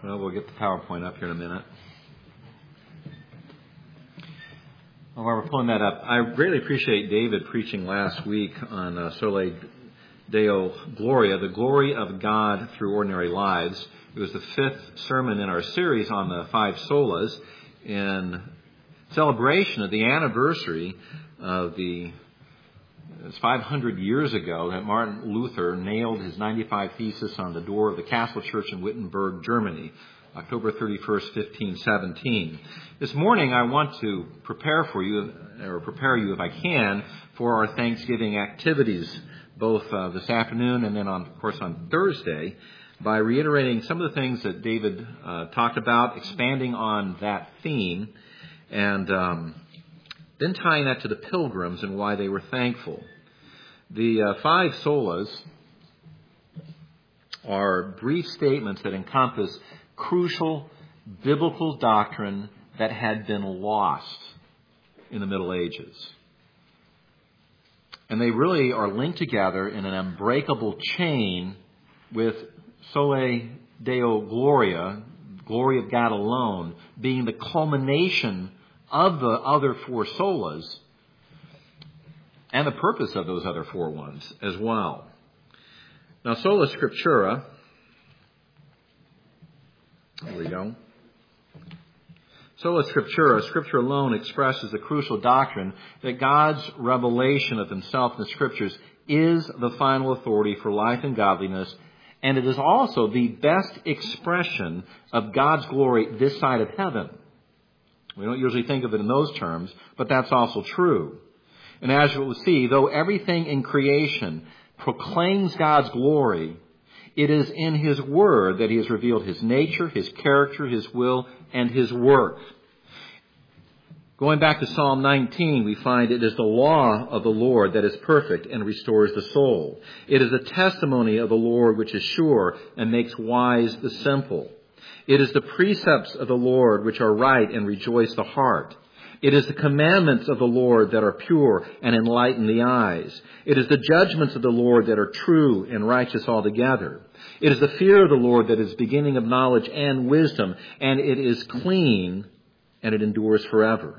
Well, we'll get the PowerPoint up here in a minute. While we're pulling that up, I greatly appreciate David preaching last week on Soli Deo Gloria, the glory of God through ordinary lives. It was the fifth sermon in our series on the five solas in celebration of the anniversary of it's 500 years ago that Martin Luther nailed his 95 Theses on the door of the Castle Church in Wittenberg, Germany, October 31st, 1517. This morning I want to prepare you if I can, for our Thanksgiving activities, both this afternoon and then, of course, on Thursday, by reiterating some of the things that David talked about, expanding on that theme, and then tying that to the pilgrims and why they were thankful. The five solas are brief statements that encompass crucial biblical doctrine that had been lost in the Middle Ages. And they really are linked together in an unbreakable chain with Soli Deo Gloria, glory of God alone, being the culmination of the other four solas and the purpose of those other four ones as well. Now, Sola Scriptura, there we go. Sola Scriptura, Scripture alone, expresses the crucial doctrine that God's revelation of Himself in the Scriptures is the final authority for life and godliness, and it is also the best expression of God's glory this side of heaven. We don't usually think of it in those terms, but that's also true. And as you will see, though everything in creation proclaims God's glory, it is in His Word that He has revealed His nature, His character, His will, and His work. Going back to Psalm 19, we find it is the law of the Lord that is perfect and restores the soul. It is the testimony of the Lord which is sure and makes wise the simple. It is the precepts of the Lord which are right and rejoice the heart. It is the commandments of the Lord that are pure and enlighten the eyes. It is the judgments of the Lord that are true and righteous altogether. It is the fear of the Lord that is beginning of knowledge and wisdom, and it is clean and it endures forever.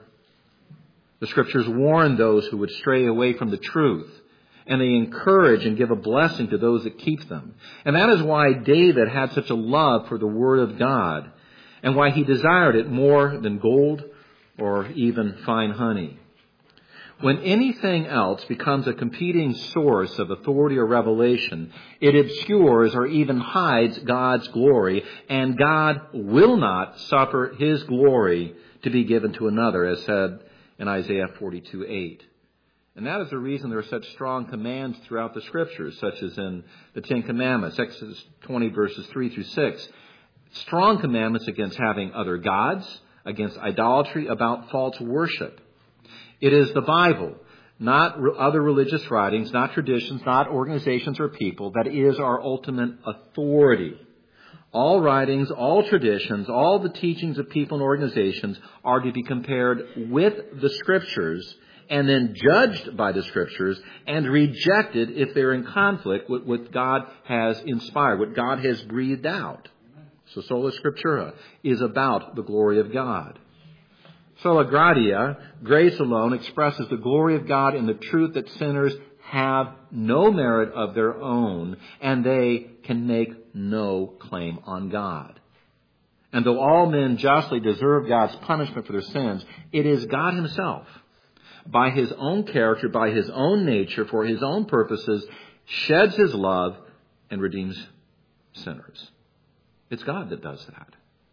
The Scriptures warn those who would stray away from the truth, and they encourage and give a blessing to those that keep them. And that is why David had such a love for the Word of God, and why he desired it more than gold or even fine honey. When anything else becomes a competing source of authority or revelation, it obscures or even hides God's glory, and God will not suffer His glory to be given to another, as said in Isaiah 42:8. And that is the reason there are such strong commands throughout the Scriptures, such as in the Ten Commandments, Exodus 20 verses 3 through 6. Strong commandments against having other gods, against idolatry, about false worship. It is the Bible, not other religious writings, not traditions, not organizations or people, that is our ultimate authority. All writings, all traditions, all the teachings of people and organizations are to be compared with the Scriptures and then judged by the Scriptures and rejected if they're in conflict with what God has inspired, what God has breathed out. So Sola Scriptura is about the glory of God. Sola Gratia, grace alone, expresses the glory of God in the truth that sinners have no merit of their own, and they can make no claim on God. And though all men justly deserve God's punishment for their sins, it is God Himself, by His own character, by His own nature, for His own purposes, sheds His love and redeems sinners. It's God that does that.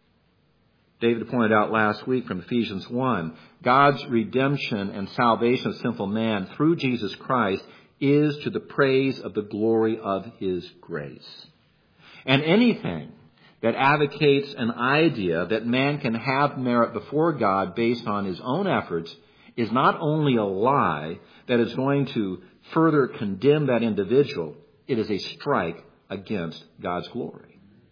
David pointed out last week from Ephesians 1, God's redemption and salvation of sinful man through Jesus Christ is to the praise of the glory of His grace. And anything that advocates an idea that man can have merit before God based on his own efforts is not only a lie that is going to further condemn that individual, it is a strike against God's glory.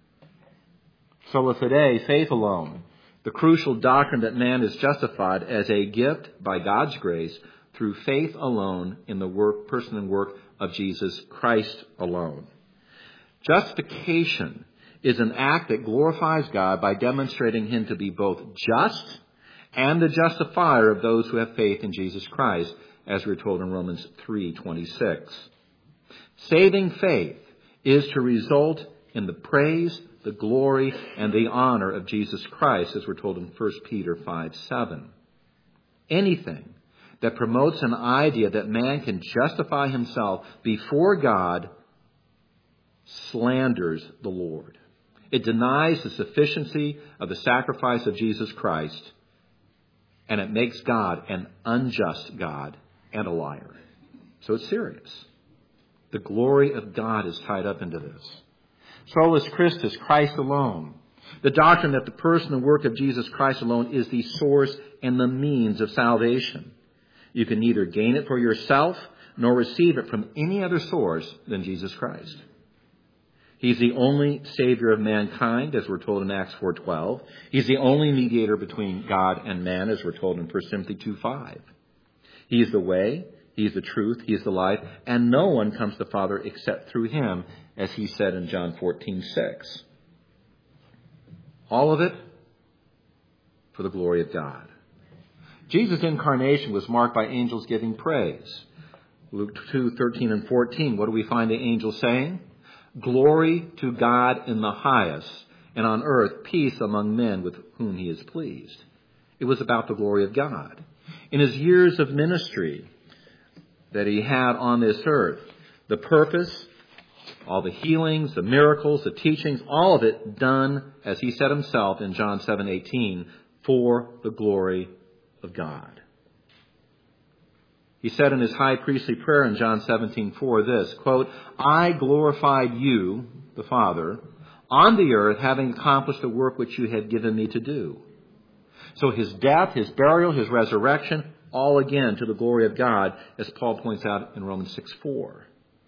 Sola Fide, faith alone, the crucial doctrine that man is justified as a gift by God's grace through faith alone in the person and work of Jesus Christ alone. Justification is an act that glorifies God by demonstrating Him to be both just and the justifier of those who have faith in Jesus Christ, as we're told in Romans 3:26. Saving faith is to result in the praise, the glory, and the honor of Jesus Christ, as we're told in 1 Peter 5:7. Anything that promotes an idea that man can justify himself before God slanders the Lord. It denies the sufficiency of the sacrifice of Jesus Christ, and it makes God an unjust God and a liar. So it's serious. The glory of God is tied up into this. Solus Christus, Christ alone. The doctrine that the person and work of Jesus Christ alone is the source and the means of salvation. You can neither gain it for yourself nor receive it from any other source than Jesus Christ. He's the only Savior of mankind, as we're told in Acts 4:12. He's the only mediator between God and man, as we're told in 1 Timothy 2:5. He is the way, He is the truth, He is the life, and no one comes to the Father except through Him, as He said in John 14:6. All of it for the glory of God. Jesus' incarnation was marked by angels giving praise. Luke 2:13 and 14, what do we find the angels saying? Glory to God in the highest, and on earth peace among men with whom He is pleased. It was about the glory of God. In His years of ministry that He had on this earth, the purpose, all the healings, the miracles, the teachings, all of it done, as He said Himself in John 7:18, for the glory of God. He said in His high priestly prayer in John 17:4 this, quote, I glorified you, the Father, on the earth, having accomplished the work which you had given me to do. So His death, His burial, His resurrection, all again to the glory of God, as Paul points out in Romans 6:4.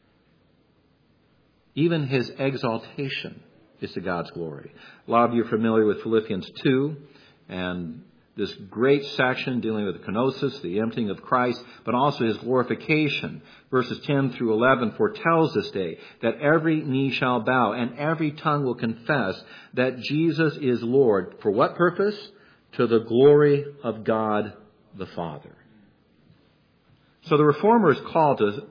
Even His exaltation is to God's glory. A lot of you are familiar with Philippians 2 and this great section dealing with the kenosis, the emptying of Christ, but also His glorification. Verses 10 through 11 foretells this day that every knee shall bow and every tongue will confess that Jesus is Lord. For what purpose? To the glory of God the Father. So the Reformers' call to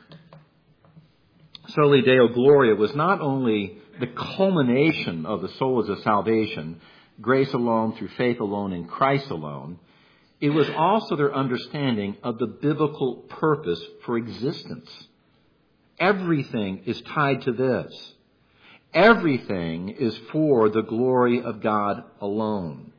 Soli Deo Gloria was not only the culmination of the solas of salvation, grace alone, through faith alone, in Christ alone. It was also their understanding of the biblical purpose for existence. Everything is tied to this. Everything is for the glory of God alone.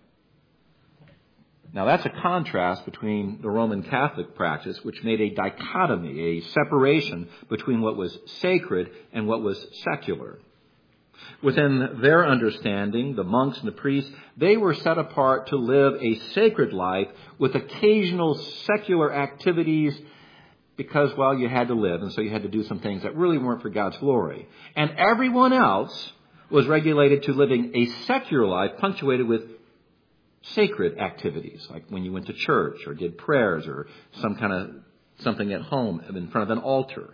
Now that's a contrast between the Roman Catholic practice, which made a dichotomy, a separation between what was sacred and what was secular. Within their understanding, the monks and the priests, they were set apart to live a sacred life with occasional secular activities because, well, you had to live, and so you had to do some things that really weren't for God's glory. And everyone else was regulated to living a secular life punctuated with sacred activities, like when you went to church or did prayers or some kind of something at home in front of an altar.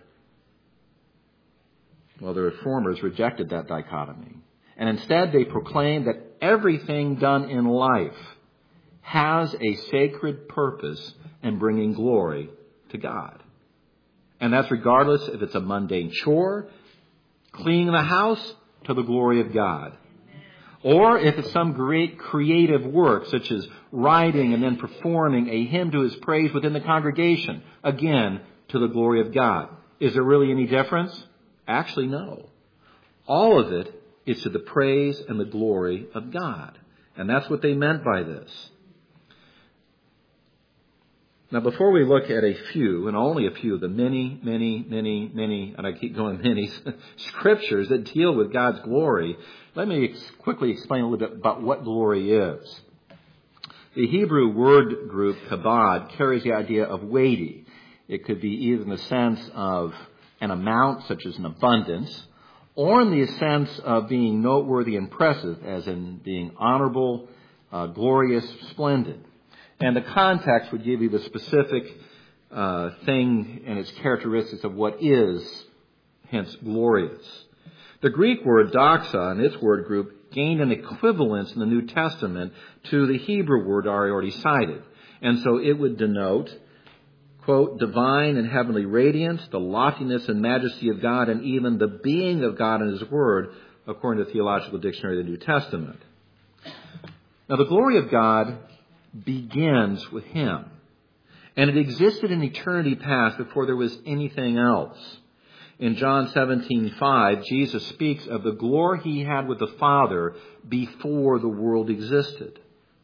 Well, the Reformers rejected that dichotomy. And instead they proclaimed that everything done in life has a sacred purpose in bringing glory to God. And that's regardless if it's a mundane chore, cleaning the house, to the glory of God. Or if it's some great creative work, such as writing and then performing a hymn to His praise within the congregation, again, to the glory of God. Is there really any difference? Actually, no. All of it is to the praise and the glory of God. And that's what they meant by this. Now, before we look at a few, and only a few, of the many, and I keep going many, scriptures that deal with God's glory, let me quickly explain a little bit about what glory is. The Hebrew word group, kabod, carries the idea of weighty. It could be either in the sense of an amount, such as an abundance, or in the sense of being noteworthy, impressive, as in being honorable, glorious, splendid. And the context would give you the specific thing and its characteristics of what is, hence, glorious. The Greek word doxa and its word group gained an equivalence in the New Testament to the Hebrew word I already cited. And so it would denote, quote, divine and heavenly radiance, the loftiness and majesty of God, and even the being of God in His Word, according to the Theological Dictionary of the New Testament. Now, the glory of God begins with Him. And it existed in eternity past before there was anything else. In John 17:5, Jesus speaks of the glory He had with the Father before the world existed.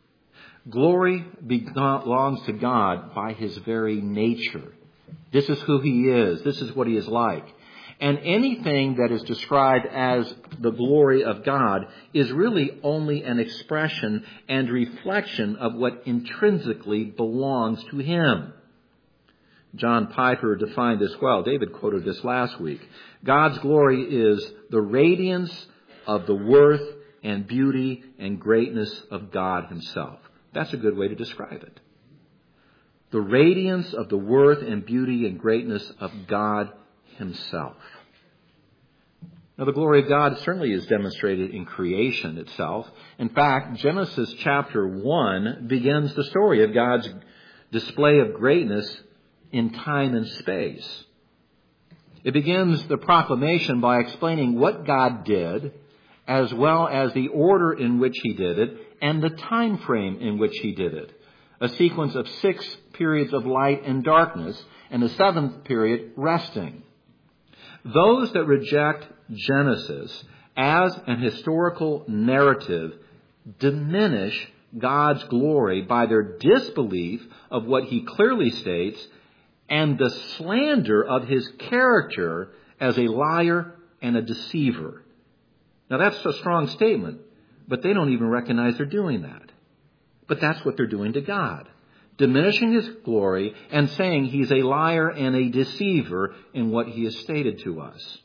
Glory belongs to God by His very nature. This is who He is. This is what He is like. And anything that is described as the glory of God is really only an expression and reflection of what intrinsically belongs to Him. John Piper defined this well. David quoted this last week. God's glory is the radiance of the worth and beauty and greatness of God Himself. That's a good way to describe it. The radiance of the worth and beauty and greatness of God Himself. Now, the glory of God certainly is demonstrated in creation itself. In fact, Genesis chapter 1 begins the story of God's display of greatness in time and space. It begins the proclamation by explaining what God did, as well as the order in which He did it, and the time frame in which He did it. A sequence of 6 periods of light and darkness, and the 7th period resting. Those that reject Genesis as an historical narrative diminish God's glory by their disbelief of what He clearly states and the slander of His character as a liar and a deceiver. Now, that's a strong statement, but they don't even recognize they're doing that. But that's what they're doing to God, diminishing His glory and saying He's a liar and a deceiver in what He has stated to us.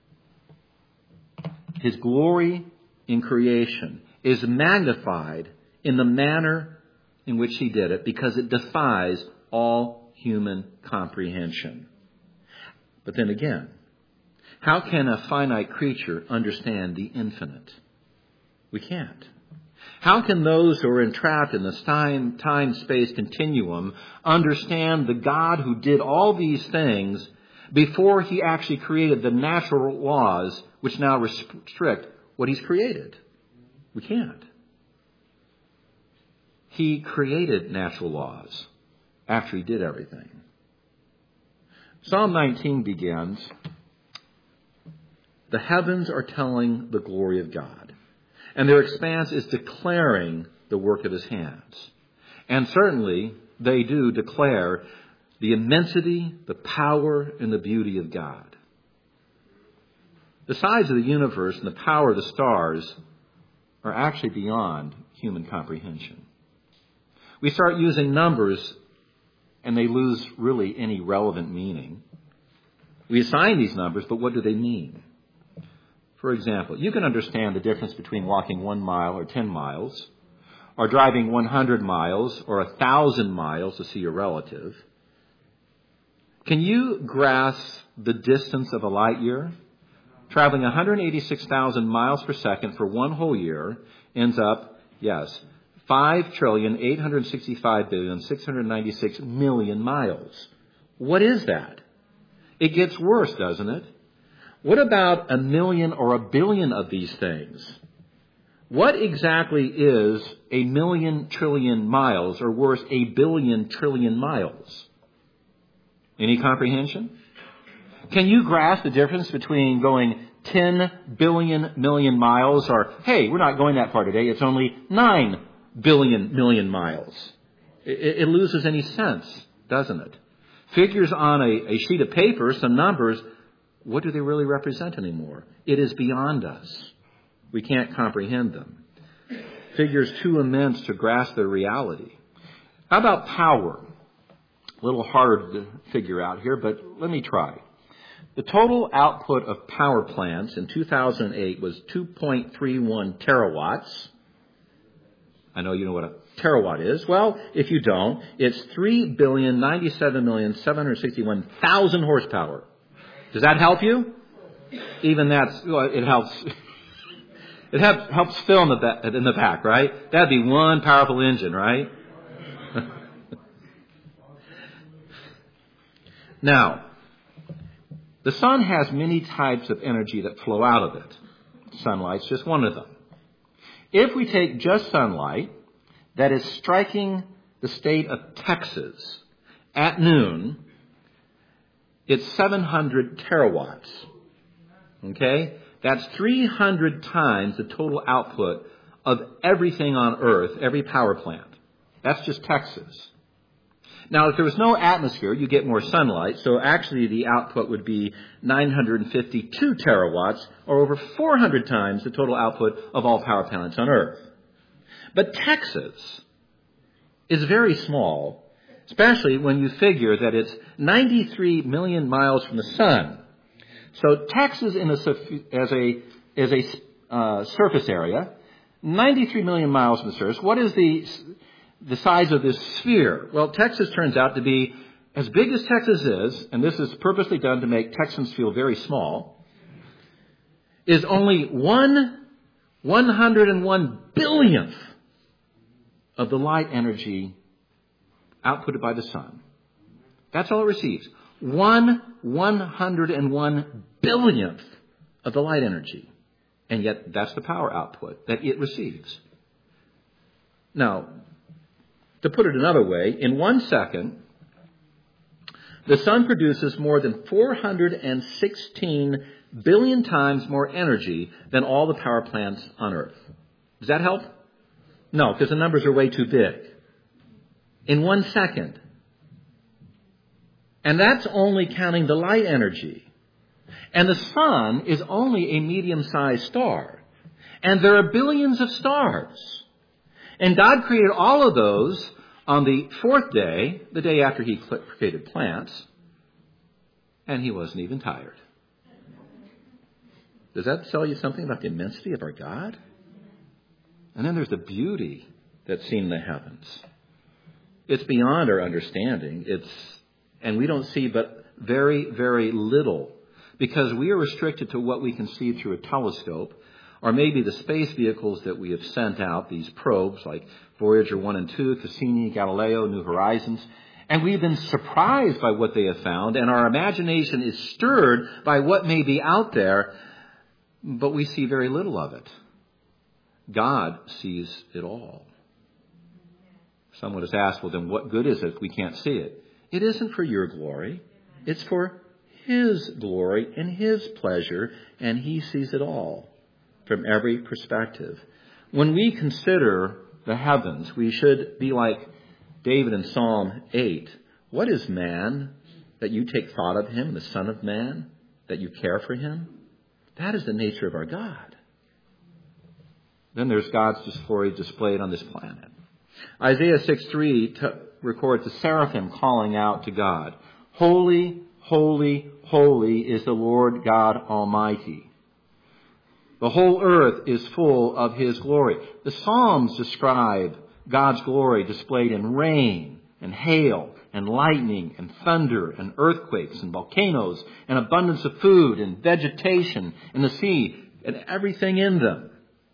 His glory in creation is magnified in the manner in which He did it because it defies all human comprehension. But then again, how can a finite creature understand the infinite? We can't. How can those who are entrapped in this time-space continuum understand the God who did all these things before He actually created the natural laws which now restrict what He's created? We can't. He created natural laws after He did everything. Psalm 19 begins, the heavens are telling the glory of God, and their expanse is declaring the work of His hands. And certainly they do declare the immensity, the power, and the beauty of God. The size of the universe and the power of the stars are actually beyond human comprehension. We start using numbers and they lose really any relevant meaning. We assign these numbers, but what do they mean? For example, you can understand the difference between walking 1 mile or 10 miles, or driving 100 miles or 1,000 miles to see your relative. Can you grasp the distance of a light year? Traveling 186,000 miles per second for one whole year ends up, 5,865,696,000,000 miles. What is that? It gets worse, doesn't it? What about 1,000,000 or 1,000,000,000 of these things? What exactly is 1,000,000 trillion miles, or worse, 1,000,000,000 trillion miles? Any comprehension? Can you grasp the difference between going 10 billion million miles or, hey, we're not going that far today, it's only 9 billion million miles? It loses any sense, doesn't it? Figures on a sheet of paper, some numbers, what do they really represent anymore? It is beyond us. We can't comprehend them. Figures too immense to grasp their reality. How about power? A little harder to figure out here, but let me try. The total output of power plants in 2008 was 2.31 terawatts. I know you know what a terawatt is. Well, if you don't, it's 3,097,761,000 horsepower. Does that help you? even that's, well, it helps. It helps fill in the back, right? That'd be one powerful engine, right? Now, the sun has many types of energy that flow out of it. Sunlight's just one of them. If we take just sunlight that is striking the state of Texas at noon, it's 700 terawatts. Okay? That's 300 times the total output of everything on Earth, every power plant. That's just Texas. Now, if there was no atmosphere, you get more sunlight, so actually the output would be 952 terawatts, or over 400 times the total output of all power plants on Earth. But Texas is very small, especially when you figure that it's 93 million miles from the sun. So Texas as a surface area, 93 million miles from the surface. What is the size of this sphere? Well, Texas turns out to be as big as Texas is, and this is purposely done to make Texans feel very small, is only 101 billionth of the light energy outputted by the sun. That's all it receives. 101 billionth of the light energy. And yet that's the power output that it receives. Now, to put it another way, in 1 second, the sun produces more than 416 billion times more energy than all the power plants on Earth. Does that help? No, because the numbers are way too big. In 1 second. And that's only counting the light energy. And the sun is only a medium-sized star. And there are billions of stars. And God created all of those on the fourth day, the day after He created plants. And He wasn't even tired. Does that tell you something about the immensity of our God? And then there's the beauty that's seen in the heavens. It's beyond our understanding. And we don't see but very, very little, because we are restricted to what we can see through a telescope, or maybe the space vehicles that we have sent out, these probes like Voyager 1 and 2, Cassini, Galileo, New Horizons. And we've been surprised by what they have found, and our imagination is stirred by what may be out there, but we see very little of it. God sees it all. Someone has asked, well, then what good is it if we can't see it? It isn't for your glory. It's for His glory and His pleasure, and He sees it all from every perspective. When we consider the heavens, we should be like David in Psalm 8. What is man that you take thought of him, the Son of Man, that you care for him? That is the nature of our God. Then there's God's glory displayed on this planet. Isaiah 6:3 records the seraphim calling out to God. Holy, holy, holy is the Lord God Almighty. The whole earth is full of His glory. The Psalms describe God's glory displayed in rain and hail and lightning and thunder and earthquakes and volcanoes and abundance of food and vegetation and the sea and everything in them.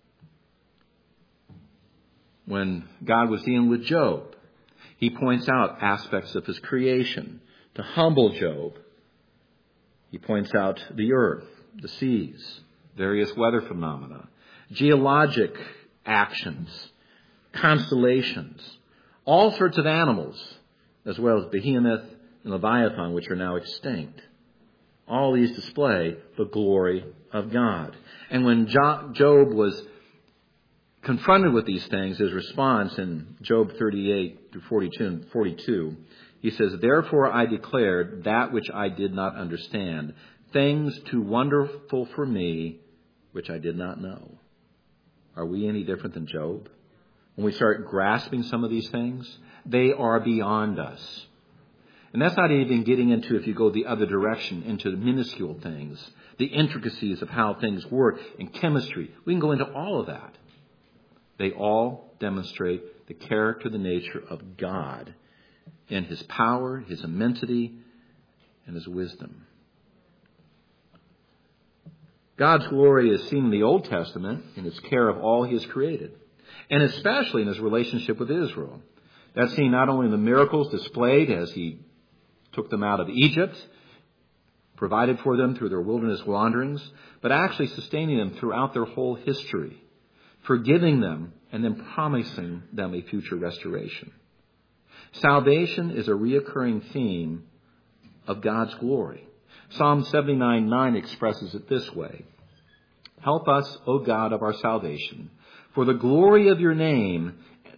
When God was dealing with Job, He points out aspects of His creation to humble Job. He points out the earth, the seas, various weather phenomena, geologic actions, constellations, all sorts of animals, as well as Behemoth and Leviathan, which are now extinct. All these display the glory of God. And when Job was confronted with these things, his response in Job 38 through 42, he says, "Therefore I declared that which I did not understand, things too wonderful for me, which I did not know." Are we any different than Job? When we start grasping some of these things, they are beyond us. And that's not even getting into, if you go the other direction, into the minuscule things, the intricacies of how things work in chemistry. We can go into all of that. They all demonstrate the character, the nature of God in His power, His immensity, and His wisdom. God's glory is seen in the Old Testament in His care of all He has created, and especially in His relationship with Israel. That's seen not only in the miracles displayed as He took them out of Egypt, provided for them through their wilderness wanderings, but actually sustaining them throughout their whole history, forgiving them, and then promising them a future restoration. Salvation is a reoccurring theme of God's glory. Psalm 79:9 expresses it this way: "Help us, O God of our salvation, for the glory of your name,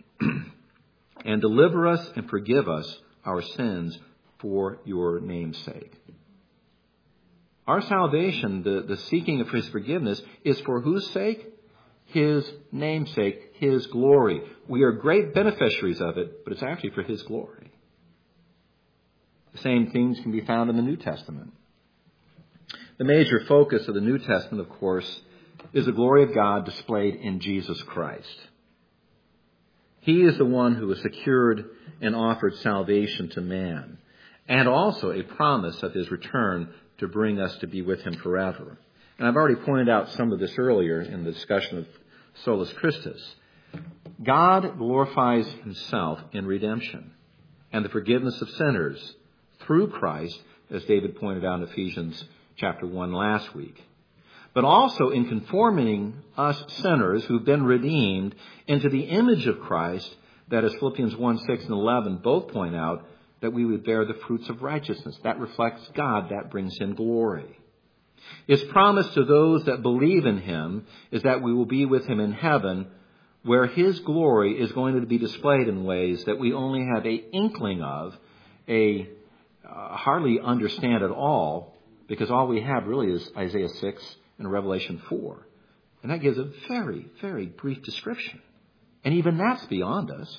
and deliver us and forgive us our sins for your name's sake." Our salvation, the seeking of His forgiveness, is for whose sake? His name's sake, His glory. We are great beneficiaries of it, but it's actually for His glory. The same things can be found in the New Testament. The major focus of the New Testament, of course, is the glory of God displayed in Jesus Christ. He is the one who has secured and offered salvation to man, and also a promise of His return to bring us to be with Him forever. And I've already pointed out some of this earlier in the discussion of Solus Christus. God glorifies Himself in redemption and the forgiveness of sinners through Christ, as David pointed out in Ephesians chapter 1 last week, but also in conforming us sinners who've been redeemed into the image of Christ, that as Philippians 1:6 and 11 both point out, that we would bear the fruits of righteousness. That reflects God. That brings Him glory. His promise to those that believe in Him is that we will be with Him in heaven, where His glory is going to be displayed in ways that we only have an inkling of, hardly understand at all, because all we have really is Isaiah 6 and Revelation 4. And that gives a very, very brief description. And even that's beyond us.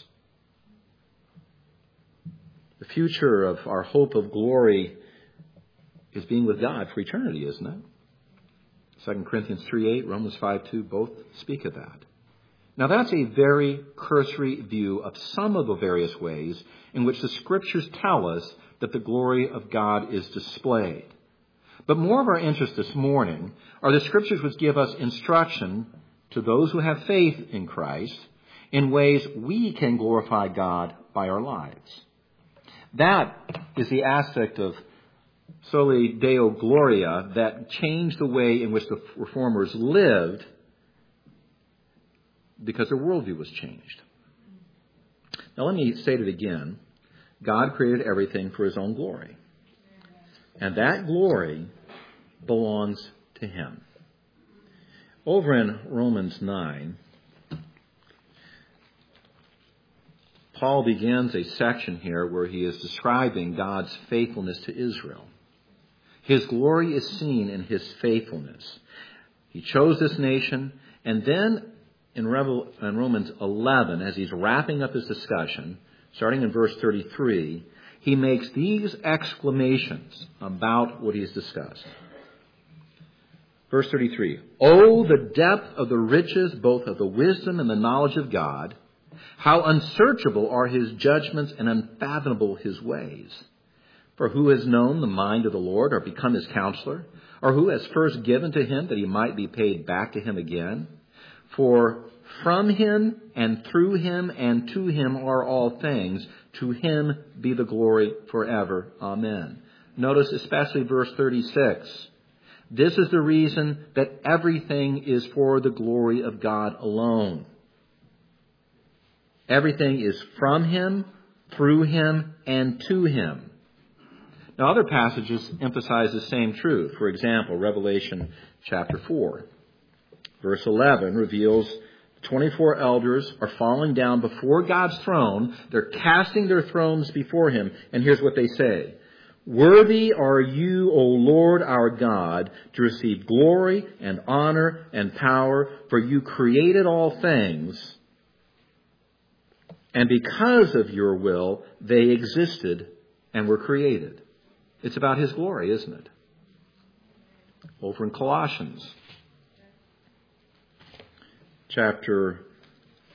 The future of our hope of glory is being with God for eternity, isn't it? 2 Corinthians 3:8, Romans 5:2 both speak of that. Now that's a very cursory view of some of the various ways in which the Scriptures tell us that the glory of God is displayed. But more of our interest this morning are the Scriptures which give us instruction to those who have faith in Christ in ways we can glorify God by our lives. That is the aspect of Soli Deo Gloria that changed the way in which the Reformers lived, because their worldview was changed. Now let me state it again. God created everything for His own glory. And that glory belongs to Him. Over in Romans 9, Paul begins a section here where he is describing God's faithfulness to Israel. His glory is seen in His faithfulness. He chose this nation, and then in Romans 11, as he's wrapping up his discussion, starting in verse 33, he makes these exclamations about what he's discussed. Verse 33, "Oh, the depth of the riches, both of the wisdom and the knowledge of God! How unsearchable are His judgments and unfathomable His ways! For who has known the mind of the Lord, or become His counselor? Or who has first given to Him that He might be paid back to Him again? For from Him and through Him and to Him are all things. To Him be the glory forever. Amen." Notice especially verse 36. This is the reason that everything is for the glory of God alone. Everything is from Him, through Him, and to Him. Now, other passages emphasize the same truth. For example, Revelation chapter 4, verse 11 reveals 24 elders are falling down before God's throne. They're casting their thrones before Him. And here's what they say. "Worthy are you, O Lord our God, to receive glory and honor and power, for you created all things, and because of your will, they existed and were created." It's about His glory, isn't it? Over in Colossians chapter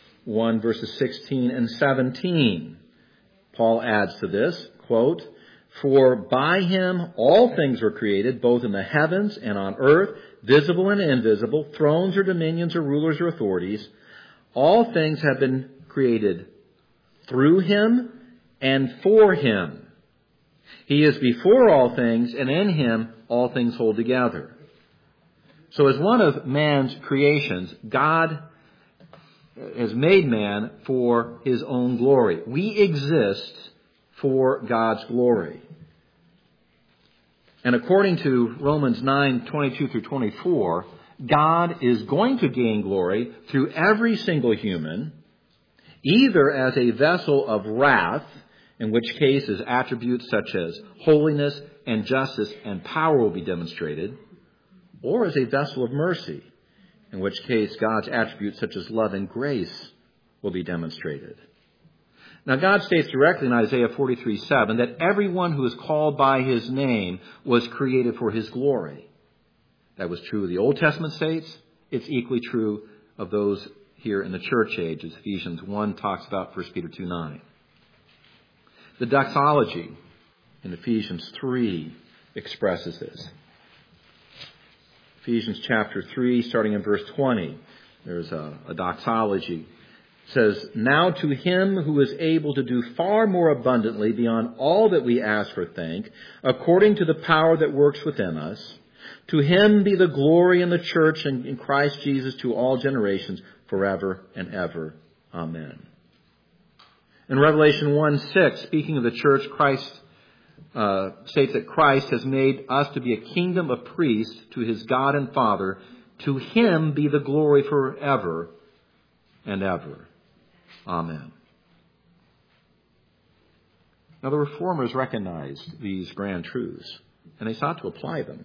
1, verses 16 and 17, Paul adds to this, quote, For by him all things were created, both in the heavens and on earth, visible and invisible, thrones or dominions or rulers or authorities. All things have been created through him and for him. He is before all things, and in him all things hold together. So as one of man's creations, God has made man for his own glory. We exist for God's glory. And according to Romans 9:22 through 24, God is going to gain glory through every single human, either as a vessel of wrath, in which case his attributes such as holiness and justice and power will be demonstrated, or as a vessel of mercy, in which case God's attributes such as love and grace will be demonstrated. Now, God states directly in Isaiah 43:7 that everyone who is called by his name was created for his glory. That was true of the Old Testament saints. It's equally true of those here in the church age, as Ephesians 1 talks about, 1 Peter 2:9. The doxology in Ephesians 3 expresses this. Ephesians chapter 3, starting in verse 20, there's a doxology. It says, "Now to him who is able to do far more abundantly beyond all that we ask or think, according to the power that works within us, to him be the glory in the church and in Christ Jesus to all generations, forever and ever. Amen." In Revelation 1:6, speaking of the church, Christ states that Christ has made us to be a kingdom of priests to his God and Father. To him be the glory forever and ever. Amen. Now, the Reformers recognized these grand truths, and they sought to apply them.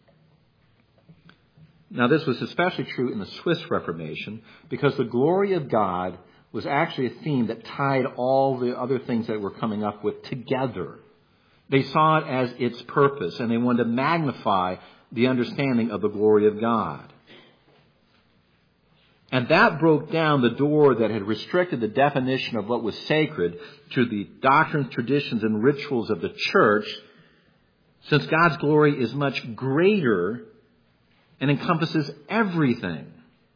Now, this was especially true in the Swiss Reformation, because the glory of God was actually a theme that tied all the other things that we're coming up with together. They saw it as its purpose, and they wanted to magnify the understanding of the glory of God. And that broke down the door that had restricted the definition of what was sacred to the doctrines, traditions, and rituals of the church, since God's glory is much greater and encompasses everything.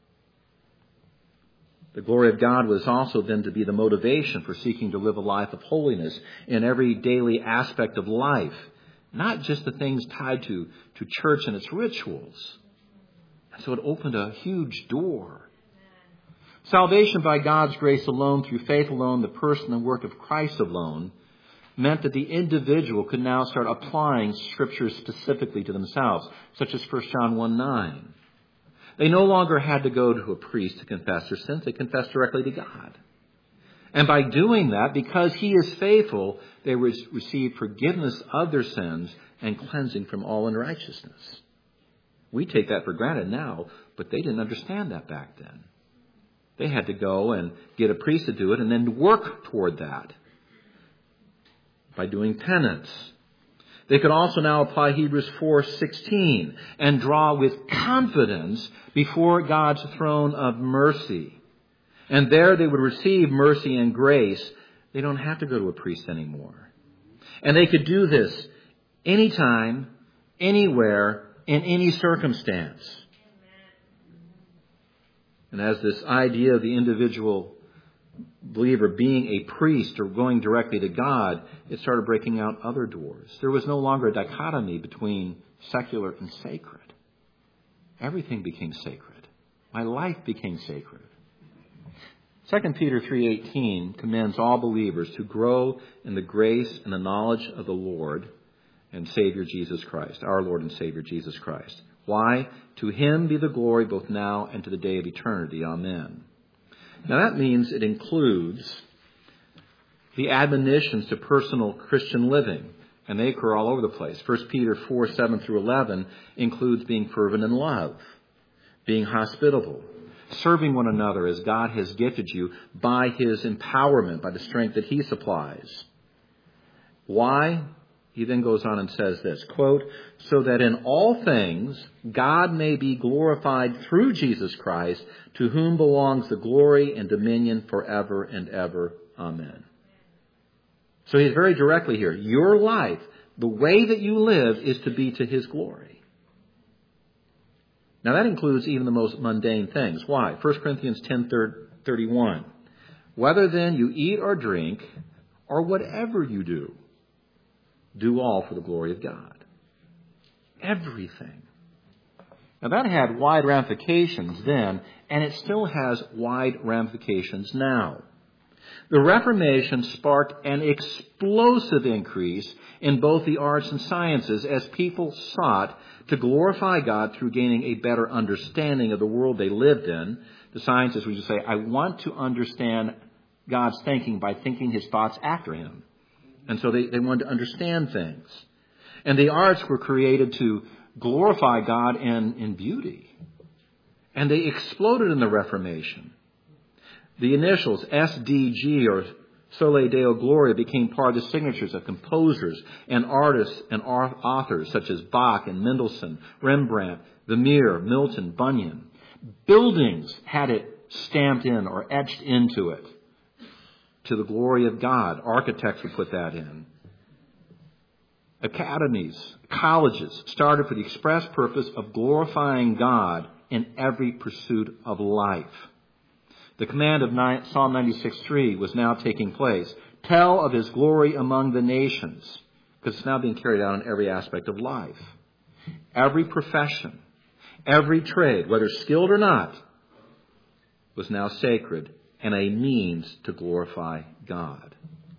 The glory of God was also then to be the motivation for seeking to live a life of holiness in every daily aspect of life, not just the things tied to church and its rituals. So it opened a huge door. Salvation by God's grace alone, through faith alone, the person and work of Christ alone, meant that the individual could now start applying Scriptures specifically to themselves, such as 1 John 1:9. They no longer had to go to a priest to confess their sins. They confessed directly to God. And by doing that, because he is faithful, they received forgiveness of their sins and cleansing from all unrighteousness. We take that for granted now, but they didn't understand that back then. They had to go and get a priest to do it and then work toward that by doing penance. They could also now apply Hebrews 4:16 and draw with confidence before God's throne of mercy. And there they would receive mercy and grace. They don't have to go to a priest anymore. And they could do this anytime, anywhere, in any circumstance. And as this idea of the individual believer being a priest or going directly to God, it started breaking out other doors. There was no longer a dichotomy between secular and sacred. Everything became sacred. My life became sacred. 2 Peter 3:18 commends all believers to grow in the grace and the knowledge of the Lord and Savior Jesus Christ, our Lord and Savior Jesus Christ. Why? To him be the glory both now and to the day of eternity. Amen. Now that means it includes the admonitions to personal Christian living, and they occur all over the place. 1 Peter 4:7 through 11 includes being fervent in love, being hospitable, serving one another as God has gifted you by his empowerment, by the strength that he supplies. Why? He then goes on and says this, quote, "So that in all things God may be glorified through Jesus Christ, to whom belongs the glory and dominion forever and ever. Amen." So he's very directly here. Your life, the way that you live, is to be to his glory. Now that includes even the most mundane things. Why? 1 Corinthians 10:31. Whether then you eat or drink, or whatever you do all for the glory of God. Everything. Now that had wide ramifications then, and it still has wide ramifications now. The Reformation sparked an explosive increase in both the arts and sciences as people sought to glorify God through gaining a better understanding of the world they lived in. The scientists would just say, I want to understand God's thinking by thinking his thoughts after him. And so they wanted to understand things. And the arts were created to glorify God in beauty. And they exploded in the Reformation. The initials SDG, or Soli Deo Gloria, became part of the signatures of composers and artists and authors such as Bach and Mendelssohn, Rembrandt, Vermeer, Milton, Bunyan. Buildings had it stamped in or etched into it. To the glory of God. Architects would put that in. Academies, colleges started for the express purpose of glorifying God in every pursuit of life. The command of Psalm 96:3 was now taking place. Tell of his glory among the nations, because it's now being carried out in every aspect of life. Every profession, every trade, whether skilled or not, was now sacred and a means to glorify God.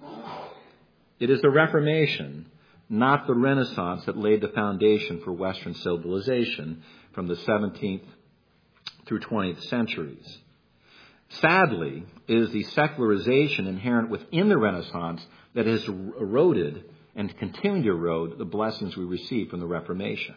It is the Reformation, not the Renaissance, that laid the foundation for Western civilization from the 17th through 20th centuries. Sadly, it is the secularization inherent within the Renaissance that has eroded and continued to erode the blessings we receive from the Reformation.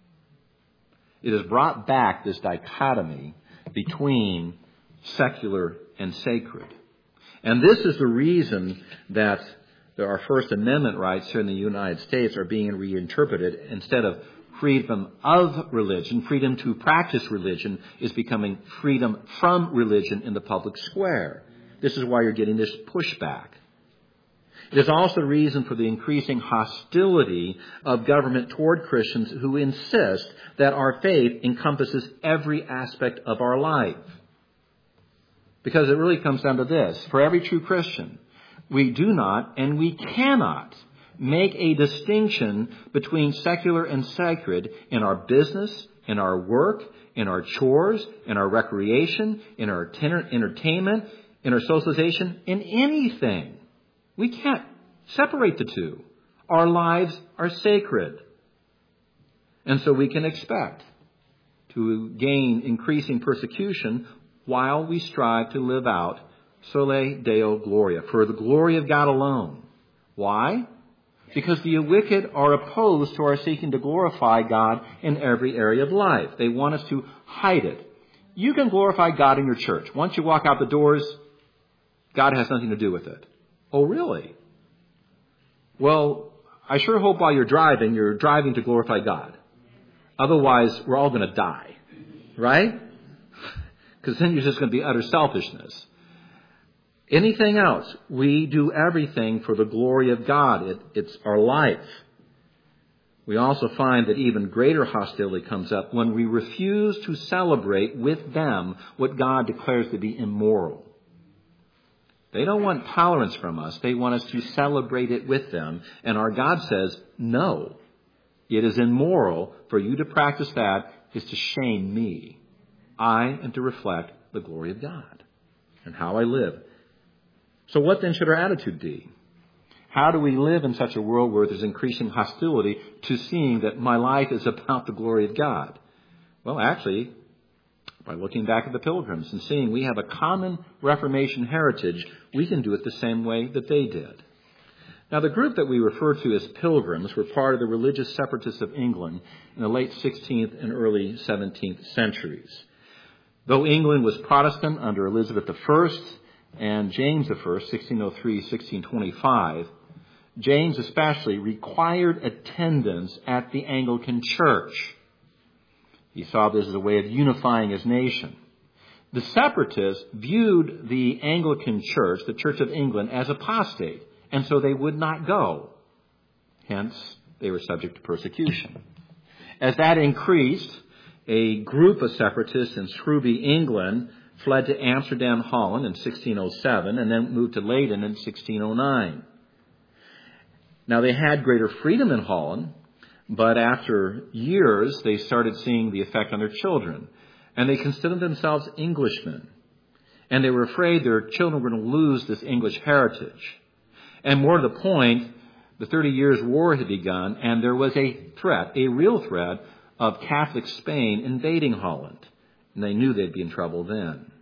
It has brought back this dichotomy between secular and sacred. And this is the reason that our First Amendment rights here in the United States are being reinterpreted. Instead of freedom of religion, freedom to practice religion is becoming freedom from religion in the public square. This is why you're getting this pushback. It is also the reason for the increasing hostility of government toward Christians who insist that our faith encompasses every aspect of our life. Because it really comes down to this. For every true Christian, we do not and we cannot make a distinction between secular and sacred in our business, in our work, in our chores, in our recreation, in our entertainment, in our socialization, in anything. We can't separate the two. Our lives are sacred. And so we can expect to gain increasing persecution while we strive to live out Soli Deo Gloria, for the glory of God alone. Why? Because the wicked are opposed to our seeking to glorify God in every area of life. They want us to hide it. You can glorify God in your church. Once you walk out the doors, God has nothing to do with it. Oh, really? Well, I sure hope while you're driving to glorify God. Otherwise, we're all going to die. Right? Because then you're just going to be utter selfishness. Anything else, we do everything for the glory of God. It's our life. We also find that even greater hostility comes up when we refuse to celebrate with them what God declares to be immoral. They don't want tolerance from us. They want us to celebrate it with them. And our God says, no, it is immoral for you to practice that, is to shame me. I am to reflect the glory of God and how I live. So what then should our attitude be? How do we live in such a world where there's increasing hostility to seeing that my life is about the glory of God? Well, actually, by looking back at the Pilgrims and seeing we have a common Reformation heritage, we can do it the same way that they did. Now, the group that we refer to as Pilgrims were part of the religious separatists of England in the late 16th and early 17th centuries. Though England was Protestant under Elizabeth I and James I, 1603-1625, James especially required attendance at the Anglican Church. He saw this as a way of unifying his nation. The separatists viewed the Anglican Church, the Church of England, as apostate, and so they would not go. Hence, they were subject to persecution. As that increased, a group of separatists in Scrooby, England, fled to Amsterdam, Holland in 1607, and then moved to Leyden in 1609. Now, they had greater freedom in Holland, but after years, they started seeing the effect on their children, and they considered themselves Englishmen. And they were afraid their children were going to lose this English heritage. And more to the point, the 30 Years' War had begun, and there was a threat, a real threat, of Catholic Spain invading Holland. And they knew they'd be in trouble then.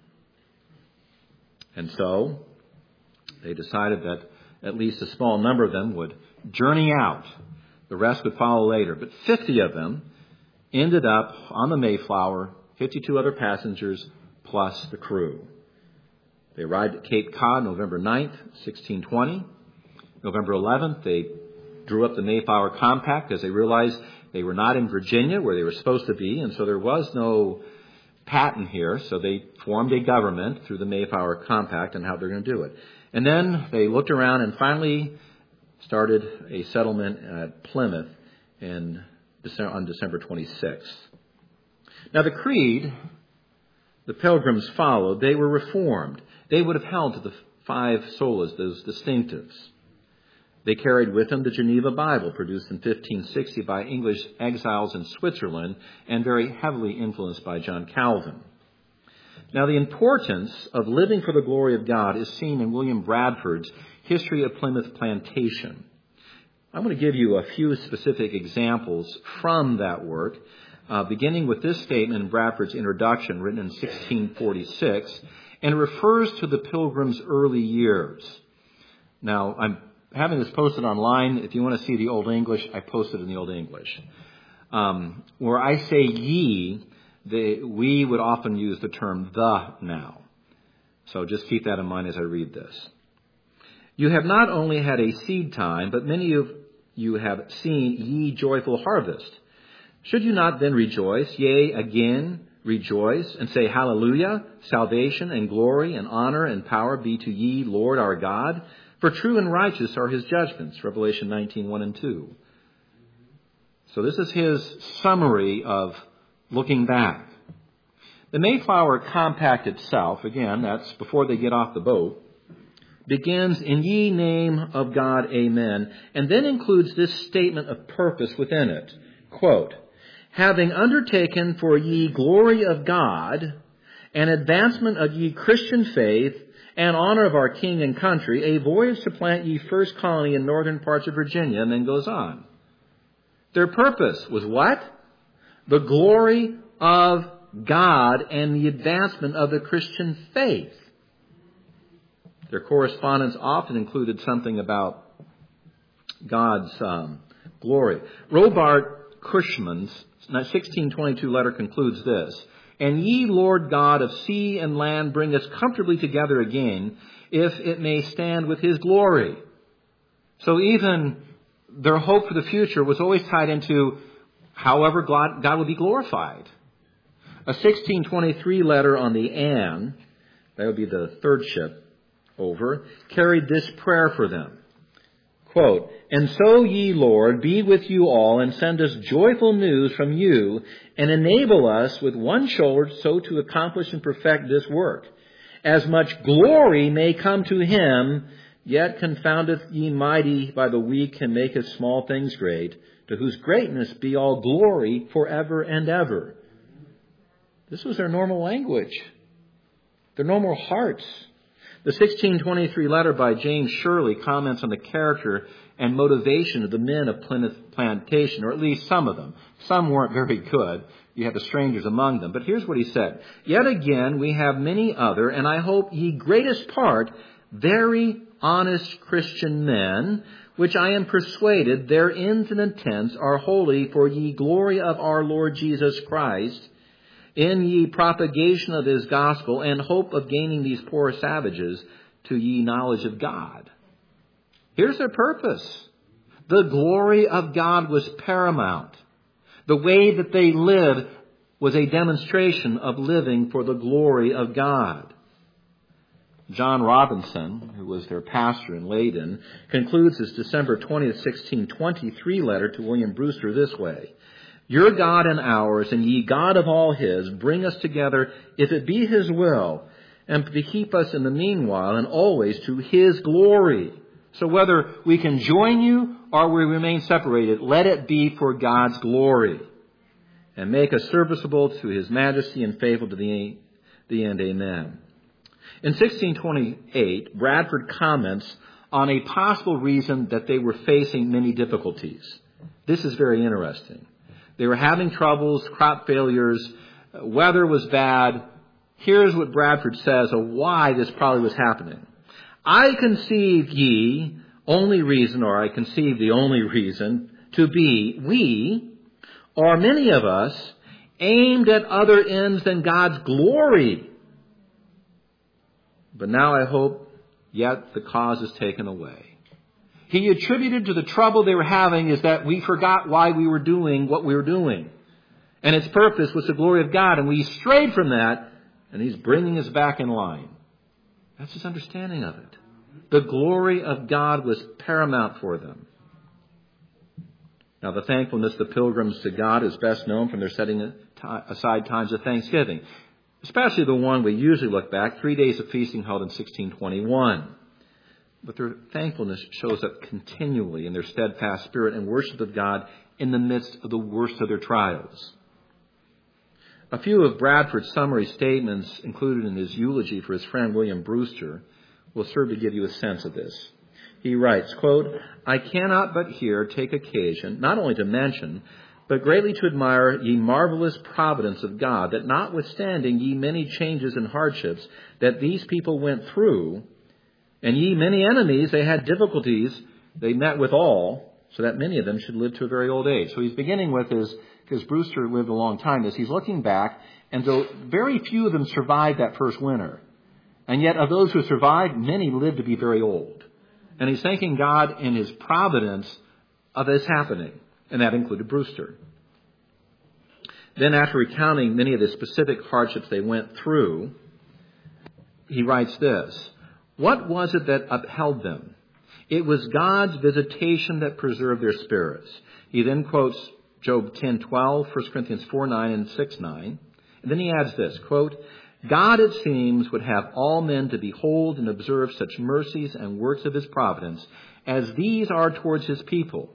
And so they decided that at least a small number of them would journey out. The rest would follow later. But 50 of them ended up on the Mayflower, 52 other passengers, plus the crew. They arrived at Cape Cod November 9th, 1620. November 11th, they drew up the Mayflower Compact as they realized they were not in Virginia where they were supposed to be, and so there was no patent here, so they formed a government through the Mayflower Compact and how they're going to do it. And then they looked around and finally started a settlement at Plymouth on December 26th. Now the creed the Pilgrims followed, they were reformed. They would have held to the 5 solas, those distinctives. They carried with them the Geneva Bible, produced in 1560 by English exiles in Switzerland and very heavily influenced by John Calvin. Now, the importance of living for the glory of God is seen in William Bradford's History of Plymouth Plantation. I'm going to give you a few specific examples from that work, beginning with this statement in Bradford's introduction, written in 1646, and it refers to the Pilgrims' early years. Now, I'm having this posted online. If you want to see the Old English, I posted in the Old English. Where I say ye, we would often use the term the now. So just keep that in mind as I read this. You have not only had a seed time, but many of you have seen ye joyful harvest. Should you not then rejoice, yea, again rejoice, and say, Hallelujah, salvation and glory and honor and power be to ye, Lord our God, for true and righteous are his judgments, Revelation 19:1 and 2. So this is his summary of looking back. The Mayflower Compact itself, again, that's before they get off the boat, begins in ye name of God, amen, and then includes this statement of purpose within it. Quote, having undertaken for ye glory of God and advancement of ye Christian faith and honor of our king and country, a voyage to plant ye first colony in northern parts of Virginia, and then goes on. Their purpose was what? The glory of God and the advancement of the Christian faith. Their correspondence often included something about God's glory. Robert Cushman's 1622 letter concludes this. And ye, Lord God of sea and land, bring us comfortably together again, if it may stand with his glory. So even their hope for the future was always tied into however God would be glorified. A 1623 letter on the Anne, that would be the third ship over, carried this prayer for them. Quote, and so ye, Lord, be with you all, and send us joyful news from you, and enable us with one shoulder so to accomplish and perfect this work. As much glory may come to him, yet confoundeth ye mighty by the weak, and maketh small things great, to whose greatness be all glory forever and ever. This was their normal language, their normal hearts. The 1623 letter by James Shirley comments on the character and motivation of the men of Plymouth Plantation, or at least some of them. Some weren't very good. You had the strangers among them. But here's what he said. Yet again, we have many other, and I hope ye greatest part, very honest Christian men, which I am persuaded their ends and intents are wholly for ye glory of our Lord Jesus Christ, in ye propagation of his gospel, and hope of gaining these poor savages to ye knowledge of God. Here's their purpose. The glory of God was paramount. The way that they lived was a demonstration of living for the glory of God. John Robinson, who was their pastor in Leyden, concludes his December 20th, 1623 letter to William Brewster this way: "Your God and ours, and ye God of all his, bring us together, if it be his will, and to keep us in the meanwhile and always to his glory." So whether we can join you or we remain separated, let it be for God's glory, and make us serviceable to his majesty and faithful to the end. Amen. In 1628, Bradford comments on a possible reason that they were facing many difficulties. This is very interesting. They were having troubles, crop failures, weather was bad. Here's what Bradford says of why this probably was happening. "I conceive the only reason to be, we, or many of us, aimed at other ends than God's glory. But now I hope yet the cause is taken away." He attributed to the trouble they were having is that we forgot why we were doing what we were doing. And its purpose was the glory of God. And we strayed from that, and he's bringing us back in line. That's his understanding of it. The glory of God was paramount for them. Now, the thankfulness of the pilgrims to God is best known from their setting aside times of thanksgiving, especially the one we usually look back, 3 days of feasting held in 1621. But their thankfulness shows up continually in their steadfast spirit and worship of God in the midst of the worst of their trials. A few of Bradford's summary statements included in his eulogy for his friend William Brewster will serve to give you a sense of this. He writes, quote, "I cannot but here take occasion, not only to mention, but greatly to admire ye marvelous providence of God, that notwithstanding ye many changes and hardships that these people went through, and ye many enemies they had difficulties they met with all, so that many of them should live to a very old age." So he's beginning with his, because Brewster lived a long time, as he's looking back, and though very few of them survived that first winter, and yet of those who survived, many lived to be very old. And he's thanking God in his providence of this happening, and that included Brewster. Then after recounting many of the specific hardships they went through, he writes this: "What was it that upheld them? It was God's visitation that preserved their spirits." He then quotes Job 10:12, 1 Corinthians 4:9 and 6:9. And then he adds this, quote, "God, it seems, would have all men to behold and observe such mercies and works of his providence as these are towards his people,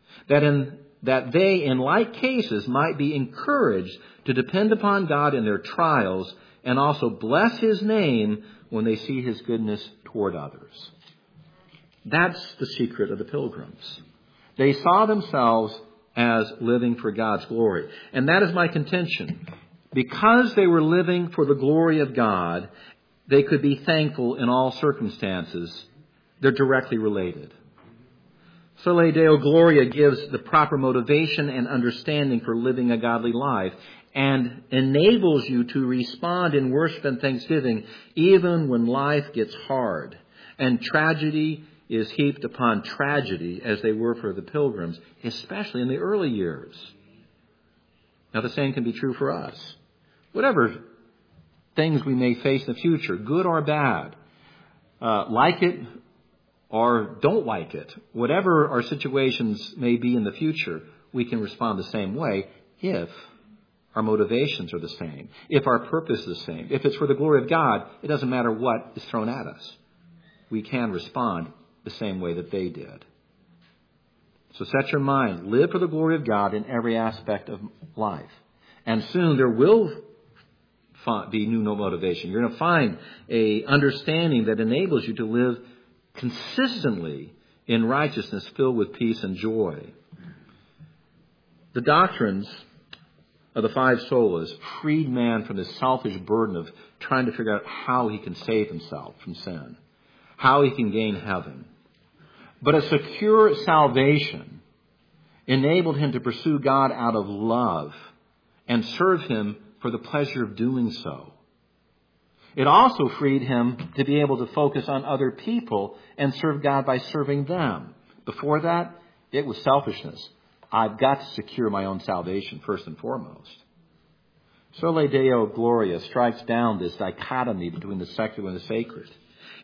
that they in like cases might be encouraged to depend upon God in their trials and also bless his name when they see his goodness toward others." That's the secret of the pilgrims. They saw themselves as living for God's glory. And that is my contention. Because they were living for the glory of God, they could be thankful in all circumstances. They're directly related. Soli Deo Gloria gives the proper motivation and understanding for living a godly life and enables you to respond in worship and thanksgiving even when life gets hard and tragedy is heaped upon tragedy, as they were for the pilgrims, especially in the early years. Now, the same can be true for us. Whatever things we may face in the future, good or bad, like it or don't like it, whatever our situations may be in the future, we can respond the same way if our motivations are the same, if our purpose is the same. If it's for the glory of God, it doesn't matter what is thrown at us. We can respond the same way that they did. So set your mind. Live for the glory of God in every aspect of life. And soon there will be new motivation. You're going to find a understanding that enables you to live consistently in righteousness filled with peace and joy. The doctrines of the five solas freed man from the selfish burden of trying to figure out how he can save himself from sin, how he can gain heaven. But a secure salvation enabled him to pursue God out of love and serve him for the pleasure of doing so. It also freed him to be able to focus on other people and serve God by serving them. Before that, it was selfishness. I've got to secure my own salvation first and foremost. Soli Deo Gloria strikes down this dichotomy between the secular and the sacred.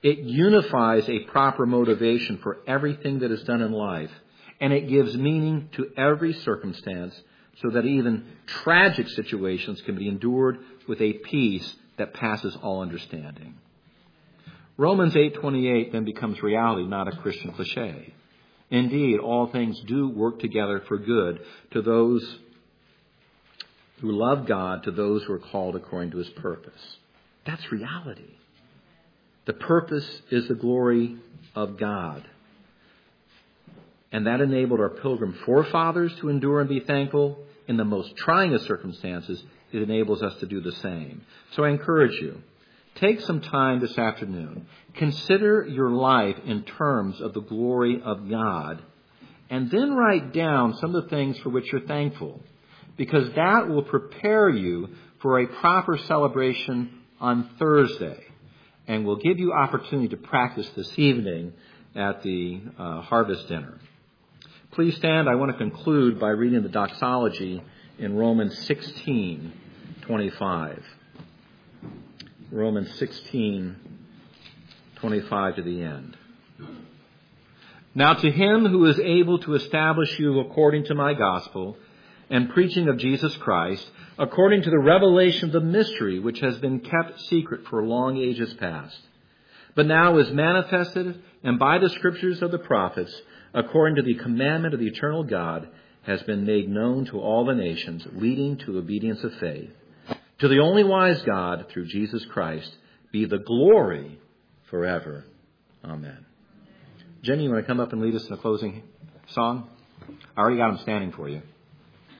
It unifies a proper motivation for everything that is done in life, and it gives meaning to every circumstance so that even tragic situations can be endured with a peace that passes all understanding. Romans 8:28 then becomes reality, not a Christian cliche. Indeed, all things do work together for good to those who love God, to those who are called according to his purpose. That's reality. The purpose is the glory of God. And that enabled our pilgrim forefathers to endure and be thankful. In the most trying of circumstances, it enables us to do the same. So I encourage you, take some time this afternoon. Consider your life in terms of the glory of God. And then write down some of the things for which you're thankful. Because that will prepare you for a proper celebration on Thursday. And will give you opportunity to practice this evening at the harvest dinner. Please stand. I want to conclude by reading the doxology in Romans 16:25. Romans 16:25 to the end. Now to him who is able to establish you according to my gospel and preaching of Jesus Christ, according to the revelation of the mystery which has been kept secret for long ages past, but now is manifested, and by the scriptures of the prophets, according to the commandment of the eternal God, has been made known to all the nations, leading to obedience of faith. To the only wise God, through Jesus Christ, be the glory forever. Amen. Jenny, you want to come up and lead us in a closing song? I already got them standing for you.